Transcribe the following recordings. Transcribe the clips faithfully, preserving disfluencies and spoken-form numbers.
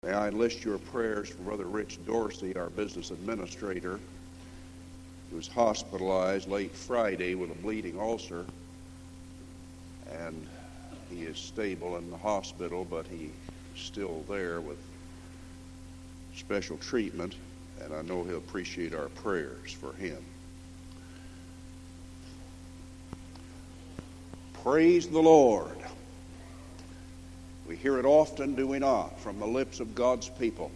May I enlist your prayers for Brother Rich Dorsey, our business administrator, who was hospitalized late Friday with a bleeding ulcer, and he is stable in the hospital, but he's still there with special treatment, and I know he'll appreciate our prayers for him. Praise the Lord. We hear it often, do we not, from the lips of God's people.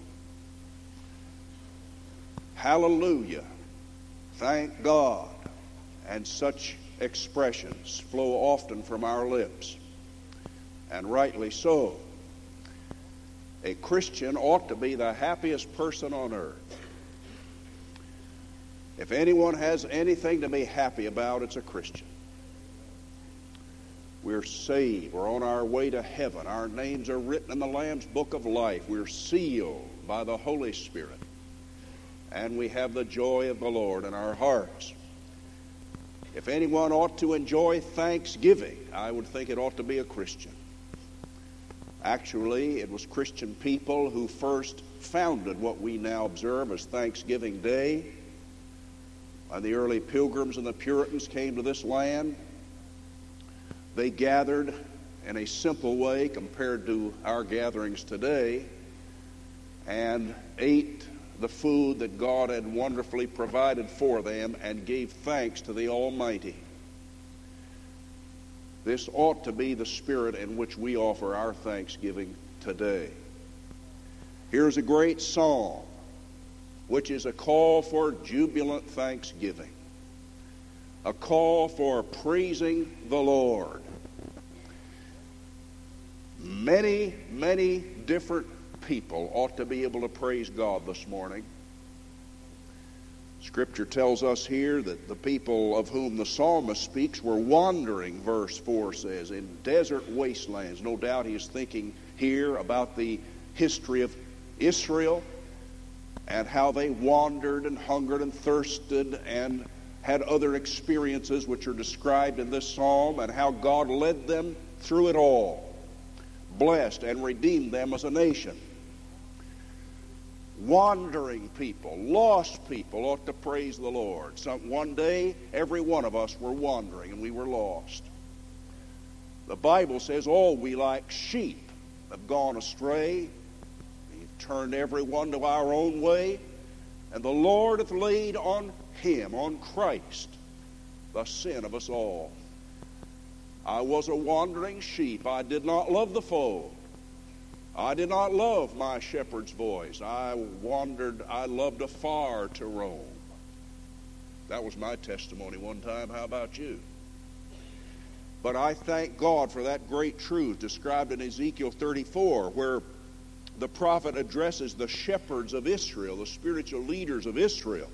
Hallelujah. Thank God. And such expressions flow often from our lips, and rightly so. A Christian ought to be the happiest person on earth. If anyone has anything to be happy about, it's a Christian. We're saved. We're on our way to heaven. Our names are written in the Lamb's Book of Life. We're sealed by the Holy Spirit. And we have the joy of the Lord in our hearts. If anyone ought to enjoy thanksgiving, I would think it ought to be a Christian. Actually, it was Christian people who first founded what we now observe as Thanksgiving Day. When the early pilgrims and the Puritans came to this land, they gathered in a simple way compared to our gatherings today and ate the food that God had wonderfully provided for them and gave thanks to the Almighty. This ought to be the spirit in which we offer our thanksgiving today. Here's a great psalm, which is a call for jubilant thanksgiving, a call for praising the Lord. Many, many different people ought to be able to praise God this morning. Scripture tells us here that the people of whom the psalmist speaks were wandering, verse four says, in desert wastelands. No doubt he is thinking here about the history of Israel and how they wandered and hungered and thirsted and had other experiences which are described in this psalm, and how God led them through it all, blessed and redeemed them as a nation. Wandering people, lost people ought to praise the Lord. Some, one day, every one of us were wandering and we were lost. The Bible says all we like sheep have gone astray. We've turned everyone to our own way, and the Lord hath laid on him, on Christ, the sin of us all. I was a wandering sheep. I did not love the fold. I did not love my shepherd's voice. I wandered, I loved afar to roam. That was my testimony one time. How about you? But I thank God for that great truth described in Ezekiel thirty-four, where the prophet addresses the shepherds of Israel, the spiritual leaders of Israel,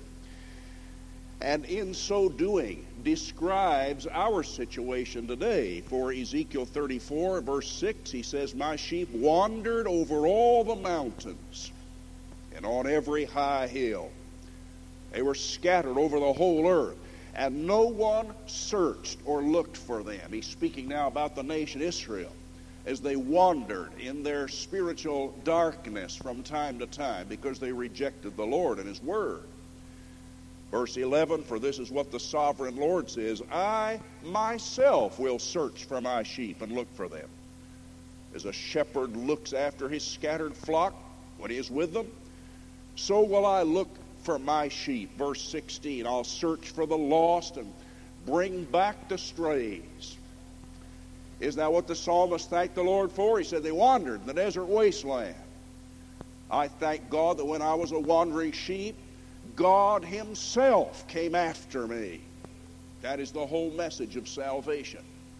and in so doing describes our situation today. For Ezekiel thirty-four, verse six, he says, my sheep wandered over all the mountains and on every high hill. They were scattered over the whole earth, and no one searched or looked for them. He's speaking now about the nation Israel, as they wandered in their spiritual darkness from time to time because they rejected the Lord and his word. Verse eleven, for this is what the sovereign Lord says, I myself will search for my sheep and look for them. As a shepherd looks after his scattered flock when he is with them, so will I look for my sheep. Verse sixteen, I'll search for the lost and bring back the strays. Isn't that what the psalmist thanked the Lord for? He said they wandered in the desert wasteland. I thank God that when I was a wandering sheep, God himself came after me. That is the whole message of salvation.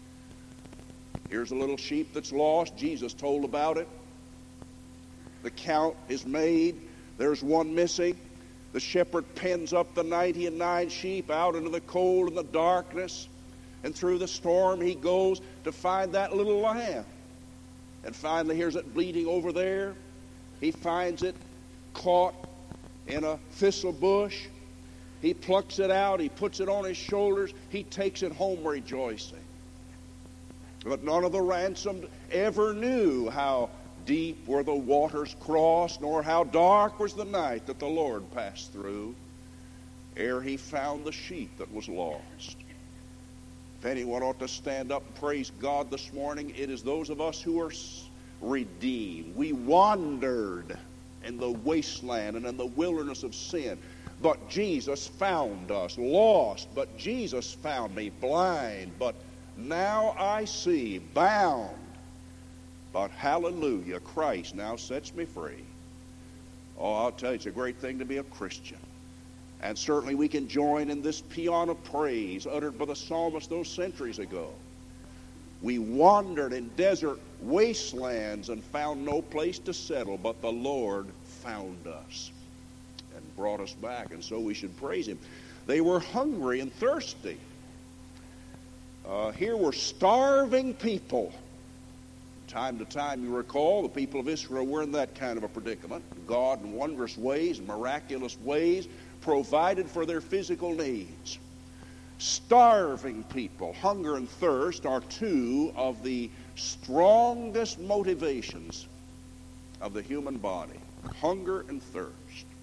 Here's a little sheep that's lost. Jesus told about it. The count is made. There's one missing. The shepherd pens up the ninety and nine sheep out into the cold and the darkness. And through the storm he goes to find that little lamb. And finally here's it bleeding over there. He finds it caught in a thistle bush. He plucks it out. He puts it on his shoulders. He takes it home rejoicing. But none of the ransomed ever knew how deep were the waters crossed, nor how dark was the night that the Lord passed through, ere he found the sheep that was lost. If anyone ought to stand up and praise God this morning, it is those of us who are redeemed. We wandered in the wasteland and in the wilderness of sin, but Jesus found us. Lost, but Jesus found me. Blind, but now I see. Bound, but hallelujah, Christ now sets me free. Oh, I'll tell you, it's a great thing to be a Christian. And certainly we can join in this paean of praise uttered by the psalmist those centuries ago. We wandered in desert wastelands and found no place to settle, but the Lord found us and brought us back, and so we should praise him. They were hungry and thirsty. Uh, here were starving people. Time to time, you recall, the people of Israel were in that kind of a predicament. God, in wondrous ways, miraculous ways, provided for their physical needs. Starving people, hunger and thirst, are two of the strongest motivations of the human body. Hunger and thirst.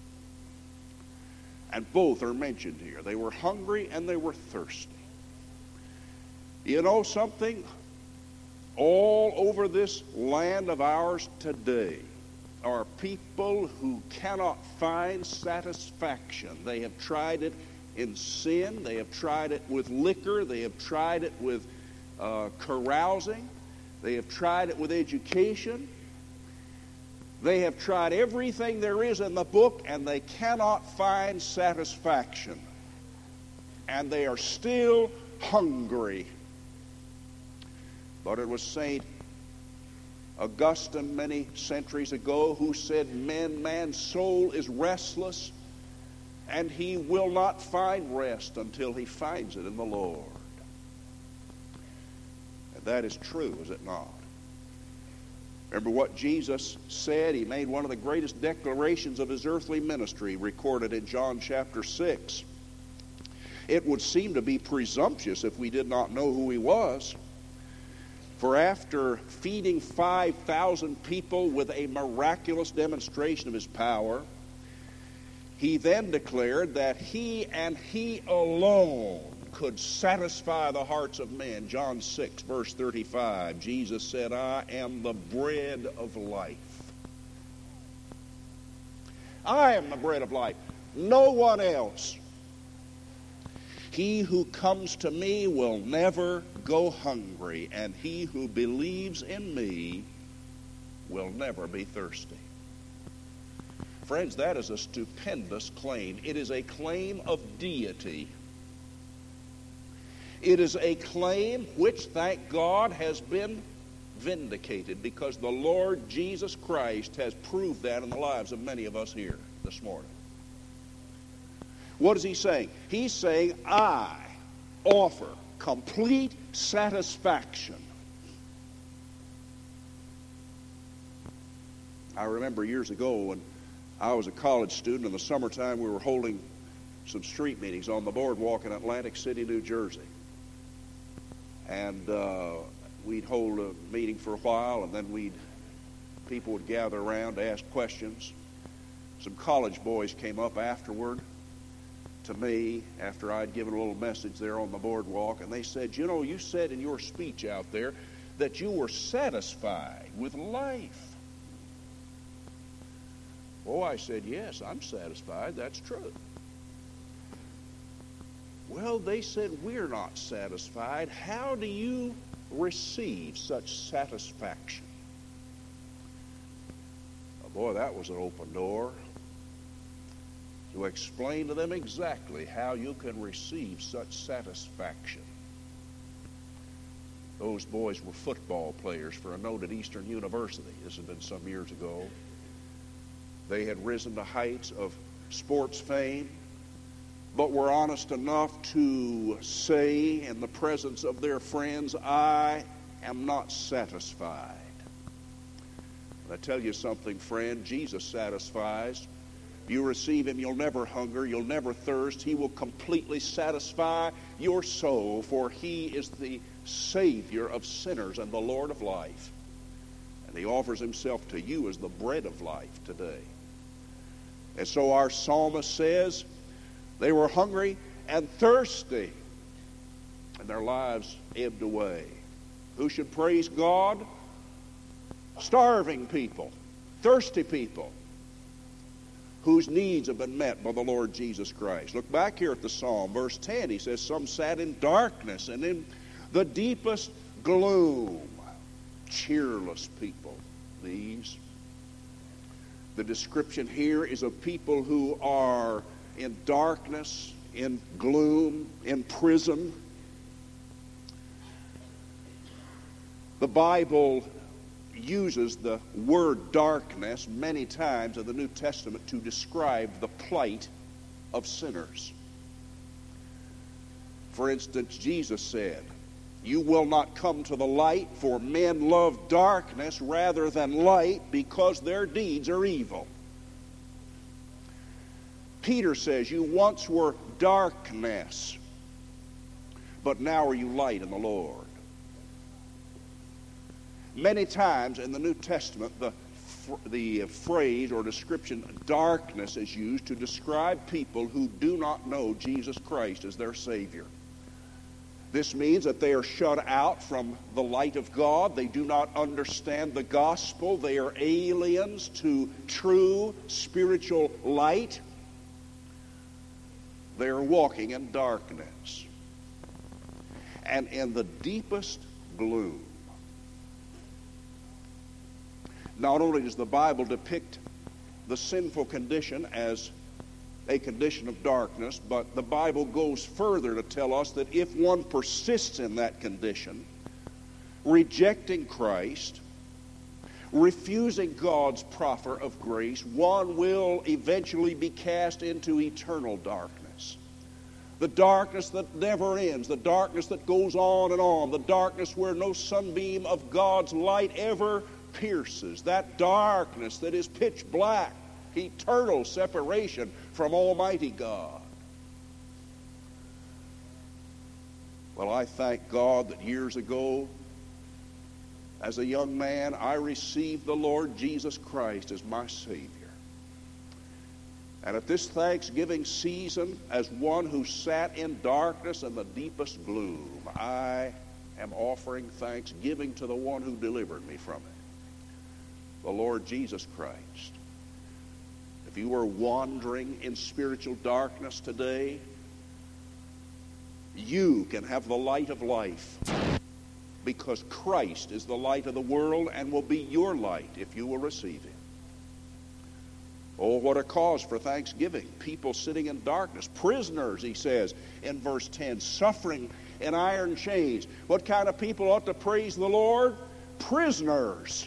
And both are mentioned here. They were hungry and they were thirsty. You know something? All over this land of ours today are people who cannot find satisfaction. They have tried it in sin. They have tried it with liquor. They have tried it with uh, carousing. They have tried it with education. They have tried everything there is in the book, and they cannot find satisfaction. And they are still hungry. But it was Saint Augustine many centuries ago who said, Man, man's soul is restless, and he will not find rest until he finds it in the Lord. And that is true, is it not? Remember what Jesus said? He made one of the greatest declarations of his earthly ministry, recorded in John chapter six. It would seem to be presumptuous if we did not know who he was. For after feeding five thousand people with a miraculous demonstration of his power, he then declared that he and he alone could satisfy the hearts of men. John six, verse thirty-five, Jesus said, I am the bread of life. I am the bread of life. No one else. He who comes to me will never go hungry, and he who believes in me will never be thirsty. Friends, that is a stupendous claim. It is a claim of deity. It is a claim which, thank God, has been vindicated, because the Lord Jesus Christ has proved that in the lives of many of us here this morning. What is he saying? He's saying, I offer complete satisfaction. I remember years ago when I was a college student, in the summertime we were holding some street meetings on the boardwalk in Atlantic City, New Jersey. And uh, we'd hold a meeting for a while, and then we'd people would gather around to ask questions. Some college boys came up afterward to me after I'd given a little message there on the boardwalk, and they said, you know, you said in your speech out there that you were satisfied with life. Oh, I said, yes, I'm satisfied. That's true. Well, they said, we're not satisfied. How do you receive such satisfaction? Oh, boy, that was an open door to explain to them exactly how you can receive such satisfaction. Those boys were football players for a noted Eastern University. This had been some years ago. They had risen to heights of sports fame, but were honest enough to say in the presence of their friends, I am not satisfied. But I tell you something, friend, Jesus satisfies. You receive him, you'll never hunger, you'll never thirst. He will completely satisfy your soul, for he is the Savior of sinners and the Lord of life. And he offers himself to you as the bread of life today. And so our psalmist says, they were hungry and thirsty, and their lives ebbed away. Who should praise God? Starving people, thirsty people, whose needs have been met by the Lord Jesus Christ. Look back here at the psalm, verse ten. He says, some sat in darkness and in the deepest gloom. Cheerless people, these. The description here is of people who are in darkness, in gloom, in prison. The Bible uses the word darkness many times in the New Testament to describe the plight of sinners. For instance, Jesus said, you will not come to the light, for men love darkness rather than light, because their deeds are evil. Peter says, you once were darkness, but now are you light in the Lord. Many times in the New Testament, the, the phrase or description darkness is used to describe people who do not know Jesus Christ as their Savior. This means that they are shut out from the light of God. They do not understand the gospel. They are aliens to true spiritual light. They are walking in darkness and in the deepest gloom. Not only does the Bible depict the sinful condition as a condition of darkness, but the Bible goes further to tell us that if one persists in that condition, rejecting Christ, refusing God's proffer of grace, one will eventually be cast into eternal darkness. The darkness that never ends, the darkness that goes on and on, the darkness where no sunbeam of God's light ever pierces, that darkness that is pitch black, eternal separation from Almighty God. Well, I thank God that years ago, as a young man, I received the Lord Jesus Christ as my Savior. And at this Thanksgiving season, as one who sat in darkness and the deepest gloom, I am offering thanksgiving to the one who delivered me from it, the Lord Jesus Christ. If you are wandering in spiritual darkness today, you can have the light of life, because Christ is the light of the world and will be your light if you will receive Him. Oh, what a cause for thanksgiving. People sitting in darkness, prisoners, he says in verse ten, suffering in iron chains. What kind of people ought to praise the Lord? Prisoners.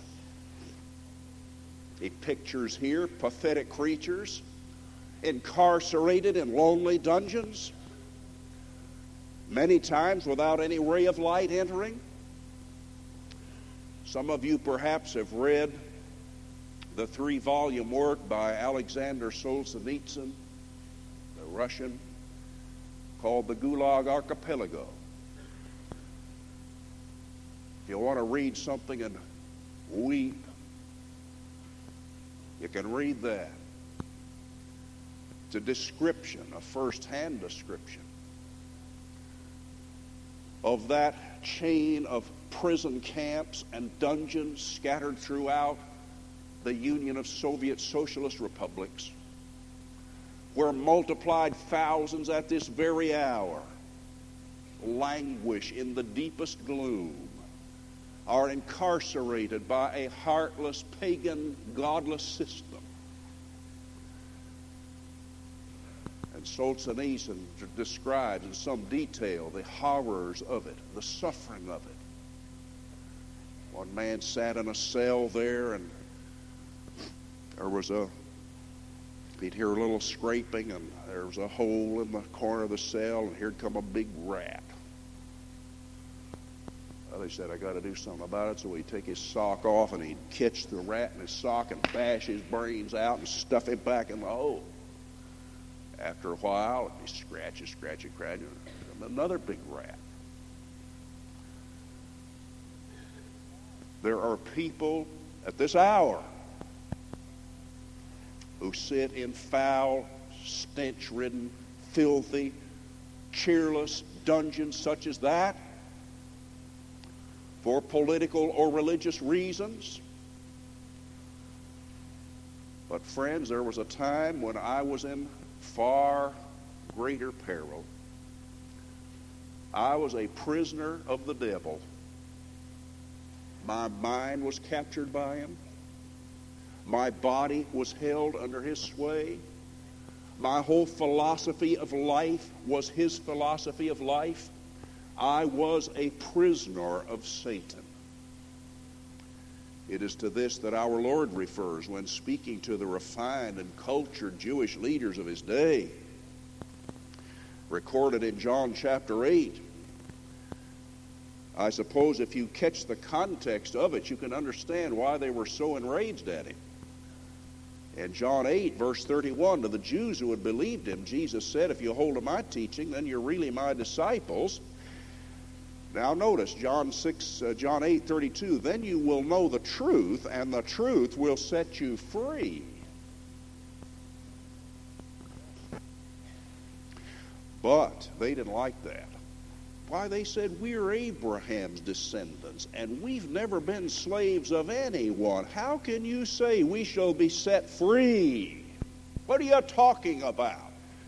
He pictures here pathetic creatures incarcerated in lonely dungeons, many times without any ray of light entering. Some of you perhaps have read the three-volume work by Alexander Solzhenitsyn, the Russian, called The Gulag Archipelago. If you want to read something and weep, you can read that. It's a description, a first-hand description of that chain of prison camps and dungeons scattered throughout the Union of Soviet Socialist Republics, where multiplied thousands at this very hour languish in the deepest gloom, are incarcerated by a heartless, pagan, godless system. And Solzhenitsyn describes in some detail the horrors of it, the suffering of it. One man sat in a cell there, and there was a, he'd hear a little scraping, and there was a hole in the corner of the cell, and here'd come a big rat. Well, they said, I got to do something about it. So he'd take his sock off, and he'd catch the rat in his sock and bash his brains out and stuff it back in the hole. After a while, he scratches, scratches, scratches, and another big rat. There are people at this hour who sit in foul, stench-ridden, filthy, cheerless dungeons such as that for political or religious reasons. But friends, there was a time when I was in far greater peril. I was a prisoner of the devil. My mind was captured by him. My body was held under his sway. My whole philosophy of life was his philosophy of life. I was a prisoner of Satan. It is to this that our Lord refers when speaking to the refined and cultured Jewish leaders of his day. Recorded in John chapter eight. I suppose if you catch the context of it, you can understand why they were so enraged at him. In John eight, verse thirty-one, to the Jews who had believed him, Jesus said, if you hold to my teaching, then you're really my disciples. Now notice, John six, uh, John eight, thirty-two, then you will know the truth, and the truth will set you free. But they didn't like that. Why, they said, we're Abraham's descendants, and we've never been slaves of anyone. How can you say we shall be set free? What are you talking about?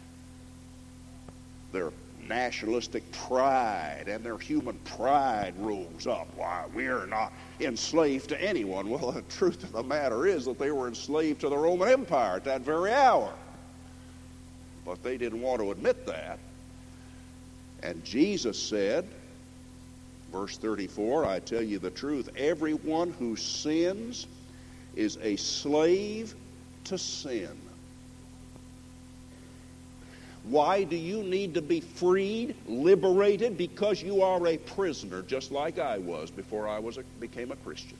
Their nationalistic pride and their human pride rose up. Why, we're not enslaved to anyone. Well, the truth of the matter is that they were enslaved to the Roman Empire at that very hour. But they didn't want to admit that. And Jesus said, verse thirty-four, I tell you the truth, everyone who sins is a slave to sin. Why do you need to be freed, liberated? Because you are a prisoner, just like I was before I was a, became a Christian.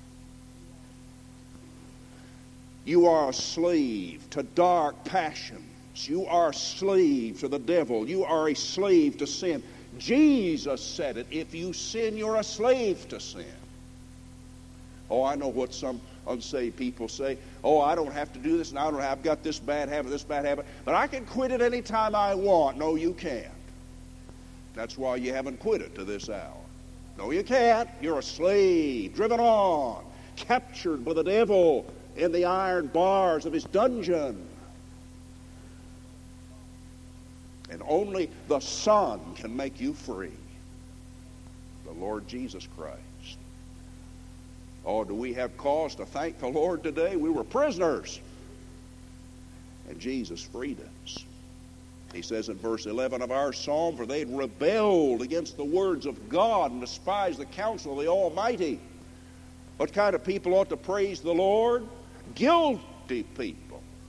You are a slave to dark passion. You are a slave to the devil. You are a slave to sin. Jesus said it. If you sin, you're a slave to sin. Oh, I know what some unsaved people say. Oh, I don't have to do this, and I don't have, I've got this bad habit, this bad habit, but I can quit it any time I want. No, you can't. That's why you haven't quit it to this hour. No, you can't. You're a slave, driven on, captured by the devil in the iron bars of his dungeon. And only the Son can make you free. The Lord Jesus Christ. Oh, do we have cause to thank the Lord today? We were prisoners. And Jesus freed us. He says in verse eleven of our psalm, for they had rebelled against the words of God and despised the counsel of the Almighty. What kind of people ought to praise the Lord? Guilty people.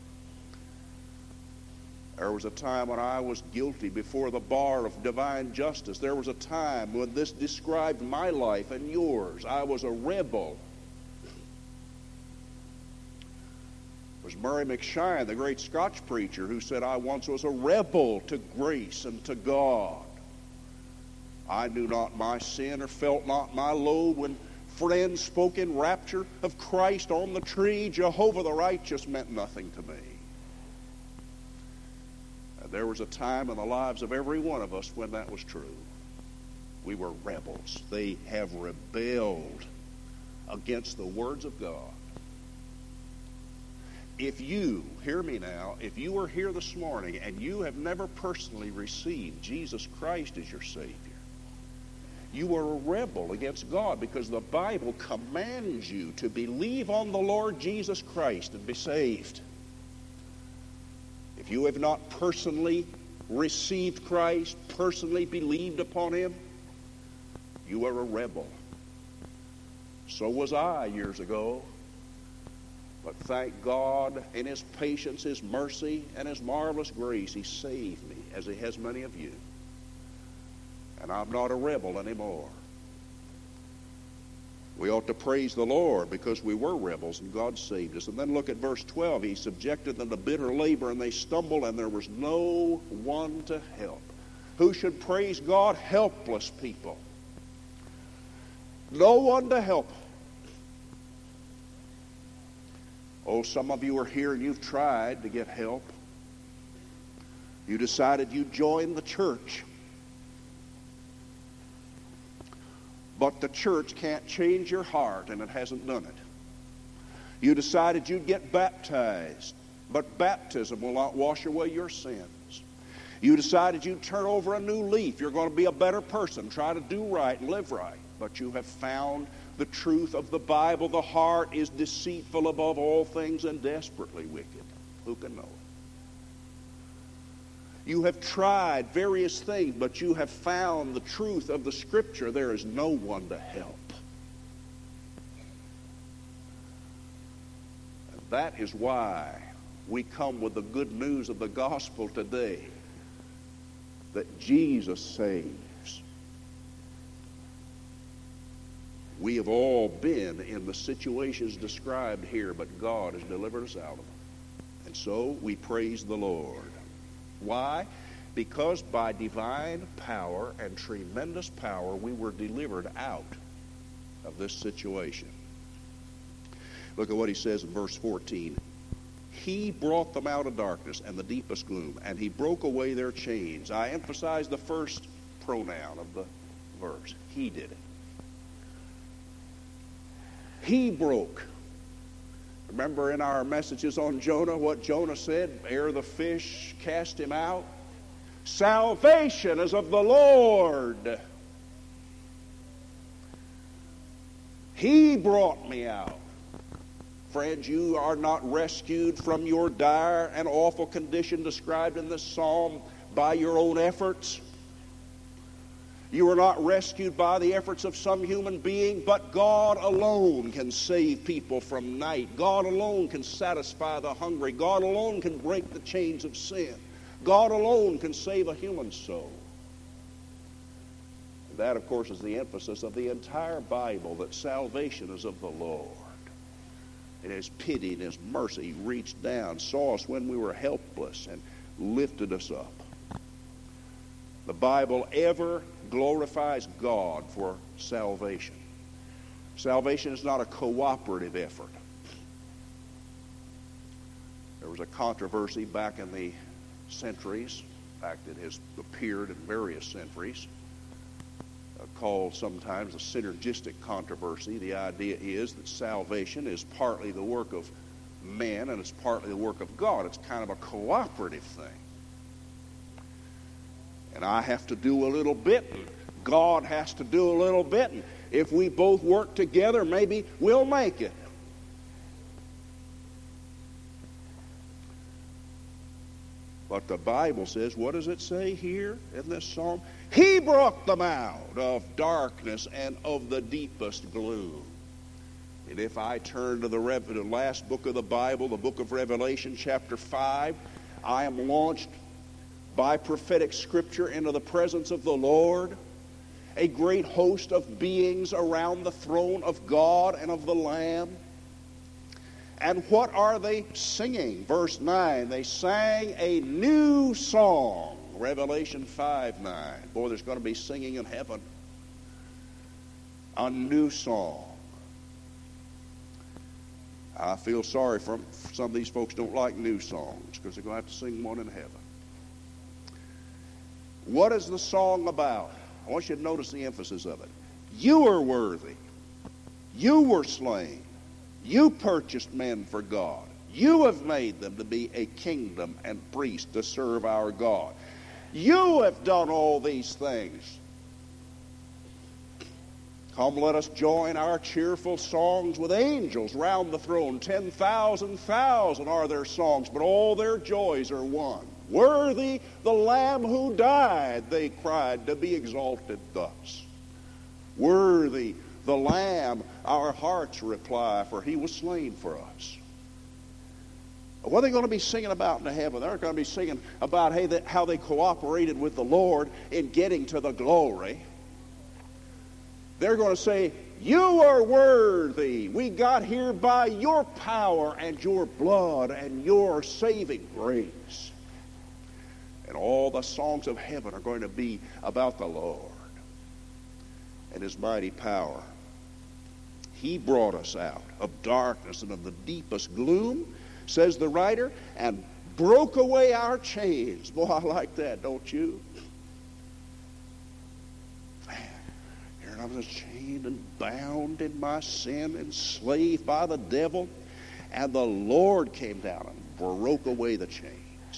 There was a time when I was guilty before the bar of divine justice. There was a time when this described my life and yours. I was a rebel. It was Murray McShine, the great Scotch preacher, who said, I once was a rebel to grace and to God. I knew not my sin or felt not my load when friends spoke in rapture of Christ on the tree. Jehovah the righteous meant nothing to me. There was a time in the lives of every one of us when that was true. We were rebels. They have rebelled against the words of God. If you, hear me now, if you are here this morning and you have never personally received Jesus Christ as your Savior, you are a rebel against God, because the Bible commands you to believe on the Lord Jesus Christ and be saved. If you have not personally received Christ, personally believed upon Him, you are a rebel. So was I years ago. But thank God in His patience, His mercy, and His marvelous grace, He saved me, as He has many of you. And I'm not a rebel anymore. We ought to praise the Lord because we were rebels and God saved us. And then look at verse twelve. He subjected them to bitter labor and they stumbled, and there was no one to help. Who should praise God? Helpless people. No one to help. Oh, some of you are here and you've tried to get help. You decided you'd join the church. But the church can't change your heart, and it hasn't done it. You decided you'd get baptized, but baptism will not wash away your sins. You decided you'd turn over a new leaf. You're going to be a better person, try to do right and live right. But you have found the truth of the Bible. The heart is deceitful above all things and desperately wicked. Who can know it? You have tried various things, but you have found the truth of the Scripture. There is no one to help. And that is why we come with the good news of the gospel today, that Jesus saves. We have all been in the situations described here, but God has delivered us out of them. And so we praise the Lord. Why? Because by divine power and tremendous power, we were delivered out of this situation. Look at what he says in verse fourteen. He brought them out of darkness and the deepest gloom, and he broke away their chains. I emphasize the first pronoun of the verse. He did it. He broke. Remember in our messages on Jonah what Jonah said? Ere the fish cast him out. Salvation is of the Lord. He brought me out. Friends, you are not rescued from your dire and awful condition described in this psalm by your own efforts. You are not rescued by the efforts of some human being, but God alone can save people from night. God alone can satisfy the hungry. God alone can break the chains of sin. God alone can save a human soul. And that, of course, is the emphasis of the entire Bible, that salvation is of the Lord. And His pity and His mercy reached down, saw us when we were helpless, and lifted us up. The Bible ever glorifies God for salvation. Salvation is not a cooperative effort. There was a controversy back in the centuries, in fact it has appeared in various centuries, uh, called sometimes a synergistic controversy. The idea is that salvation is partly the work of men and it's partly the work of God. It's kind of a cooperative thing. And I have to do a little bit, and God has to do a little bit, and if we both work together, maybe we'll make it. But the Bible says, what does it say here in this psalm? He brought them out of darkness and of the deepest gloom. And if I turn to the, Re- the last book of the Bible, the book of Revelation, chapter five, I am launched by prophetic scripture into the presence of the Lord, a great host of beings around the throne of God and of the Lamb. And what are they singing? Verse nine, they sang a new song. Revelation five nine. Boy, there's going to be singing in heaven. A new song. I feel sorry for them. Some of these folks don't like new songs because they're going to have to sing one in heaven. What is the song about? I want you to notice the emphasis of it. You are worthy. You were slain. You purchased men for God. You have made them to be a kingdom and priests to serve our God. You have done all these things. Come, let us join our cheerful songs with angels round the throne. Ten thousand thousand are their songs, but all their joys are one. Worthy the Lamb who died, they cried, to be exalted thus. Worthy the Lamb, our hearts reply, for he was slain for us. What are they going to be singing about in heaven? They're going to be singing about hey, that, how they cooperated with the Lord in getting to the glory. They're going to say, you are worthy. We got here by your power and your blood and your saving grace. And all the songs of heaven are going to be about the Lord and his mighty power. He brought us out of darkness and of the deepest gloom, says the writer, and broke away our chains. Boy, I like that, don't you? Man, here I was chained and bound in my sin, enslaved by the devil, and the Lord came down and broke away the chains.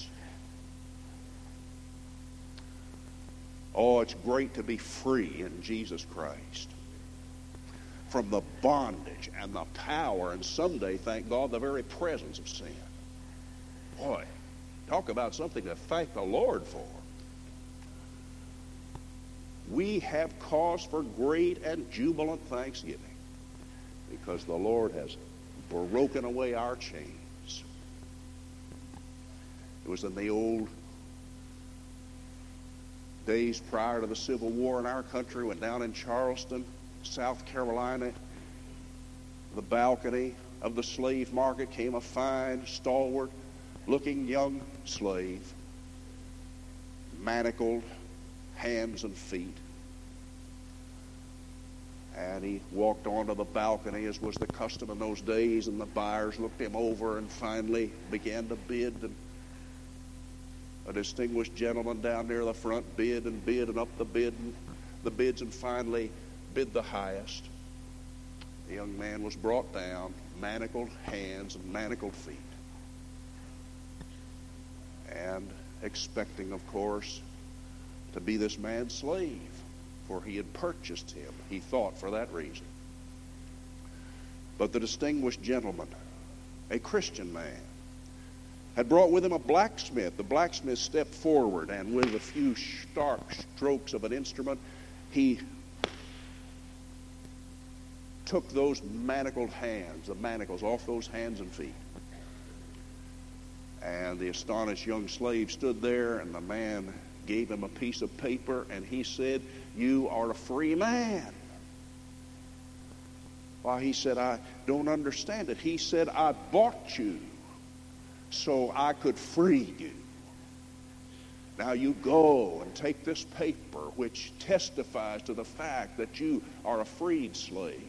Oh, it's great to be free in Jesus Christ from the bondage and the power, and someday, thank God, the very presence of sin. Boy, talk about something to thank the Lord for. We have cause for great and jubilant thanksgiving because the Lord has broken away our chains. It was in the old days prior to the Civil War in our country, when down in Charleston, South Carolina, the balcony of the slave market came a fine, stalwart-looking young slave, manacled hands and feet. And he walked onto the balcony, as was the custom in those days, and the buyers looked him over and finally began to bid. And a distinguished gentleman down near the front bid and bid and up the bid and the bids and finally bid the highest. The young man was brought down, manacled hands and manacled feet, and expecting, of course, to be this man's slave, for he had purchased him, he thought, for that reason. But the distinguished gentleman, a Christian man, had brought with him a blacksmith. The blacksmith stepped forward, and with a few stark strokes of an instrument, he took those manacled hands, the manacles, off those hands and feet. And the astonished young slave stood there, and the man gave him a piece of paper, and he said, "You are a free man." Why, he said, "I don't understand it." He said, "I bought you so I could free you. Now you go and take this paper which testifies to the fact that you are a freed slave."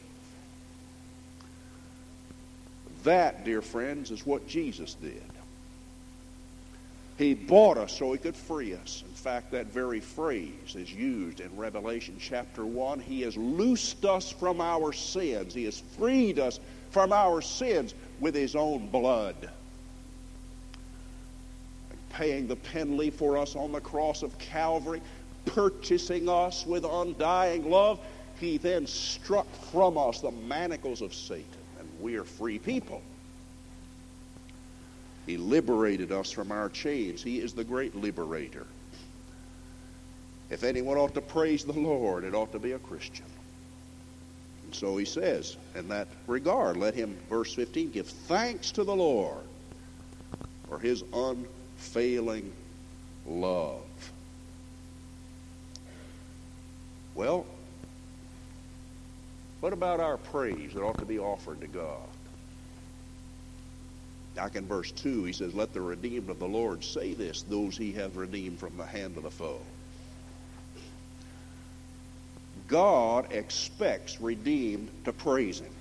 That, dear friends, is what Jesus did. He bought us so he could free us. In fact, that very phrase is used in Revelation chapter one. He has loosed us from our sins. He has freed us from our sins with his own blood. Paying the penalty for us on the cross of Calvary, purchasing us with undying love, he then struck from us the manacles of Satan, and we are free people. He liberated us from our chains. He is the great liberator. If anyone ought to praise the Lord, it ought to be a Christian. And so he says, in that regard, let him, verse fifteen, give thanks to the Lord for his unfailing love. Well, what about our praise that ought to be offered to God? Back in verse two, he says, let the redeemed of the Lord say this, those he hath redeemed from the hand of the foe. God expects redeemed to praise him.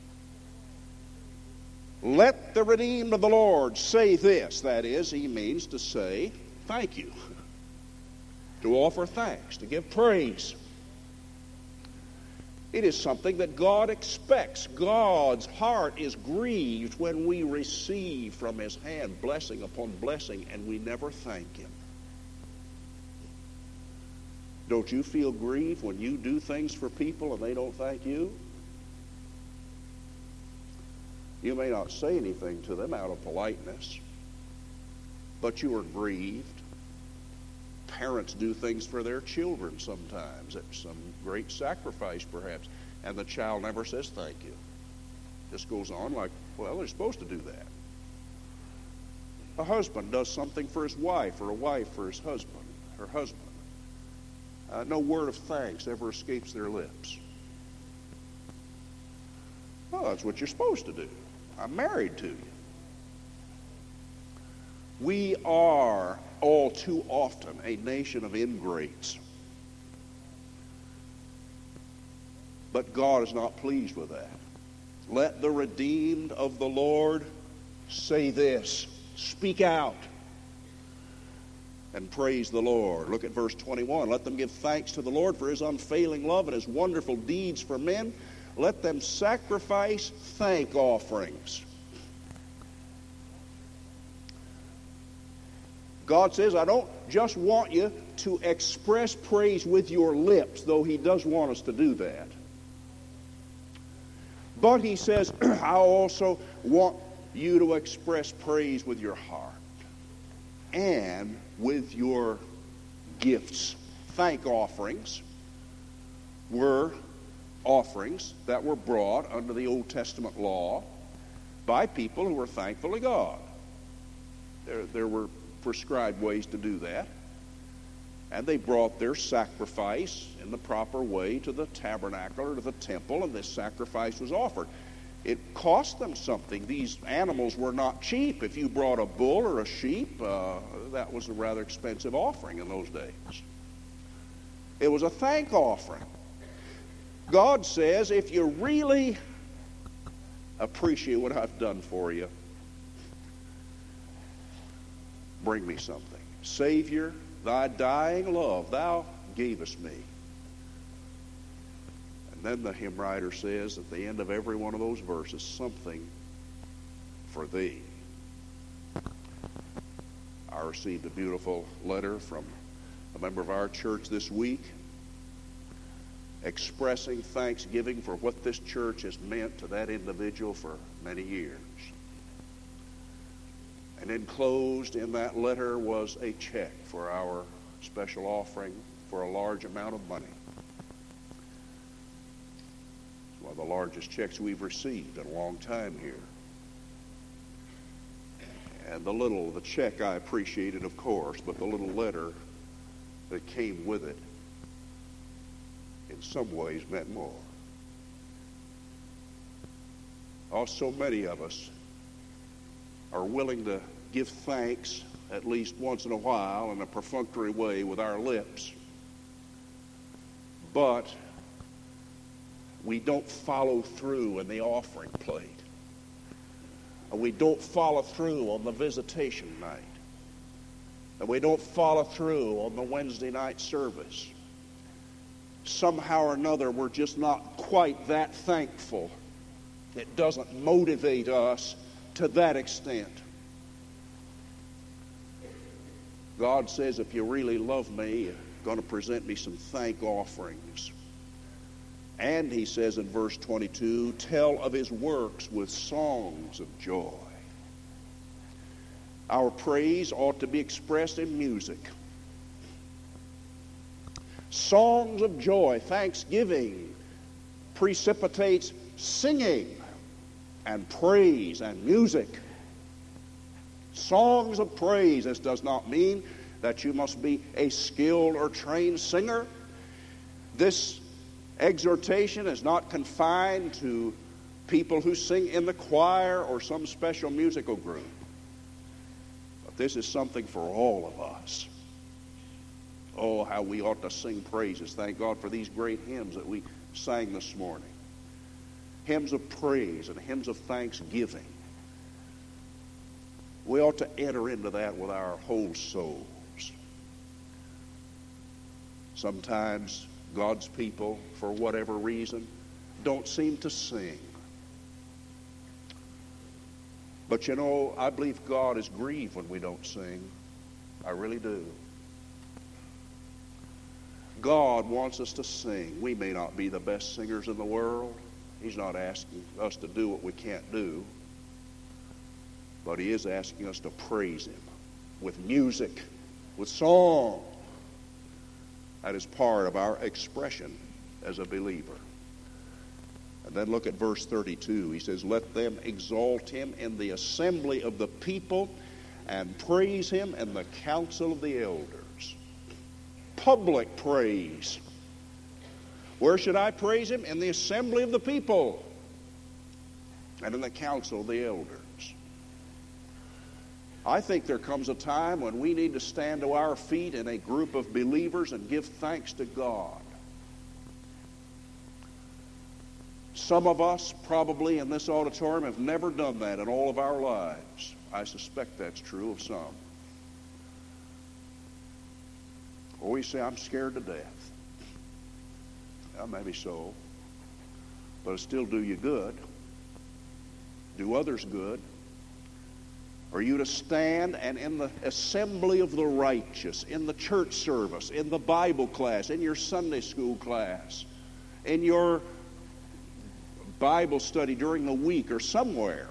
Let the redeemed of the Lord say this. That is, he means to say thank you, to offer thanks, to give praise. It is something that God expects. God's heart is grieved when we receive from his hand blessing upon blessing and we never thank him. Don't you feel grieved when you do things for people and they don't thank you? You may not say anything to them out of politeness, but you are grieved. Parents do things for their children sometimes at some great sacrifice perhaps, and the child never says thank you. Just goes on like, well, they're supposed to do that. A husband does something for his wife, or a wife for his husband, her husband. Uh, no word of thanks ever escapes their lips. Well, that's what you're supposed to do. I'm married to you. We are all too often a nation of ingrates. But God is not pleased with that. Let the redeemed of the Lord say this. Speak out and praise the Lord. Look at verse twenty-one. Let them give thanks to the Lord for his unfailing love and his wonderful deeds for men. Let them sacrifice thank offerings. God says, I don't just want you to express praise with your lips, though he does want us to do that. But he says, I also want you to express praise with your heart and with your gifts. Thank offerings were offerings that were brought under the Old Testament law by people who were thankful to God. There, there were prescribed ways to do that. And they brought their sacrifice in the proper way to the tabernacle or to the temple, and this sacrifice was offered. It cost them something. These animals were not cheap. If you brought a bull or a sheep, uh, that was a rather expensive offering in those days. It was a thank offering. God says, if you really appreciate what I've done for you, bring me something. Savior, thy dying love thou gavest me. And then the hymn writer says at the end of every one of those verses, something for thee. I received a beautiful letter from a member of our church this week expressing thanksgiving for what this church has meant to that individual for many years. And enclosed in that letter was a check for our special offering for a large amount of money. It's one of the largest checks we've received in a long time here. And the little, the check I appreciated, of course, but the little letter that came with it in some ways meant more. Oh, so many of us are willing to give thanks at least once in a while in a perfunctory way with our lips, but we don't follow through in the offering plate. And we don't follow through on the visitation night. And we don't follow through on the Wednesday night service. Somehow or another, we're just not quite that thankful. It doesn't motivate us to that extent. God says, if you really love me, you're going to present me some thank offerings. And he says in verse twenty-two, tell of his works with songs of joy. Our praise ought to be expressed in music. Songs of joy, thanksgiving, precipitates singing and praise and music. Songs of praise. This does not mean that you must be a skilled or trained singer. This exhortation is not confined to people who sing in the choir or some special musical group. But this is something for all of us. Oh, how we ought to sing praises. Thank God for these great hymns that we sang this morning. Hymns of praise and hymns of thanksgiving. We ought to enter into that with our whole souls. Sometimes God's people, for whatever reason, don't seem to sing. But you know, I believe God is grieved when we don't sing. I really do. God wants us to sing. We may not be the best singers in the world. He's not asking us to do what we can't do. But he is asking us to praise him with music, with song. That is part of our expression as a believer. And then look at verse thirty-two. He says, let them exalt him in the assembly of the people and praise him in the council of the elders. Public praise. Where should I praise him? In the assembly of the people and in the council of the elders. I think there comes a time when we need to stand to our feet in a group of believers and give thanks to God. Some of us probably in this auditorium have never done that in all of our lives. I suspect that's true of some. Or you say, I'm scared to death. Well, maybe so. But it'll still do you good. Do others good. Are you to stand and in the assembly of the righteous, in the church service, in the Bible class, in your Sunday school class, in your Bible study during the week or somewhere,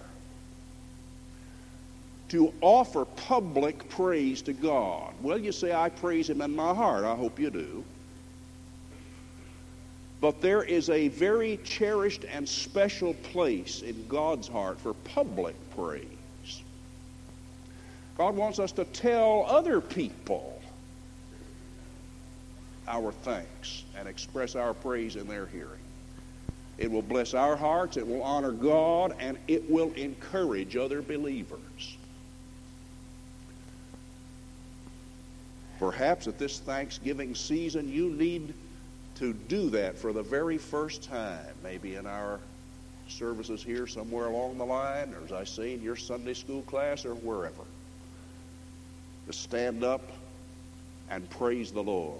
to offer public praise to God? Well, you say, I praise Him in my heart. I hope you do. But there is a very cherished and special place in God's heart for public praise. God wants us to tell other people our thanks and express our praise in their hearing. It will bless our hearts, it will honor God, and it will encourage other believers. Perhaps at this Thanksgiving season you need to do that for the very first time, maybe in our services here somewhere along the line, or as I say, in your Sunday school class or wherever. To stand up and praise the Lord.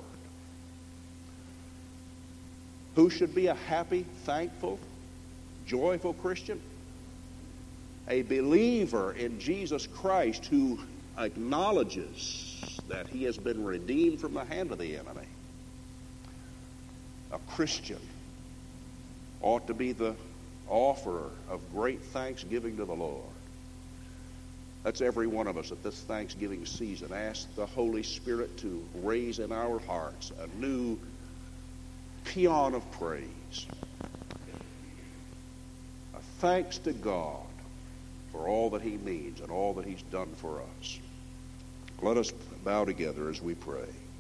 Who should be a happy, thankful, joyful Christian? A believer in Jesus Christ who acknowledges that he has been redeemed from the hand of the enemy. A Christian ought to be the offerer of great thanksgiving to the Lord. That's every one of us at this Thanksgiving season. Ask the Holy Spirit to raise in our hearts a new paean of praise. A thanks to God for all that He means and all that He's done for us. Let us bow together as we pray.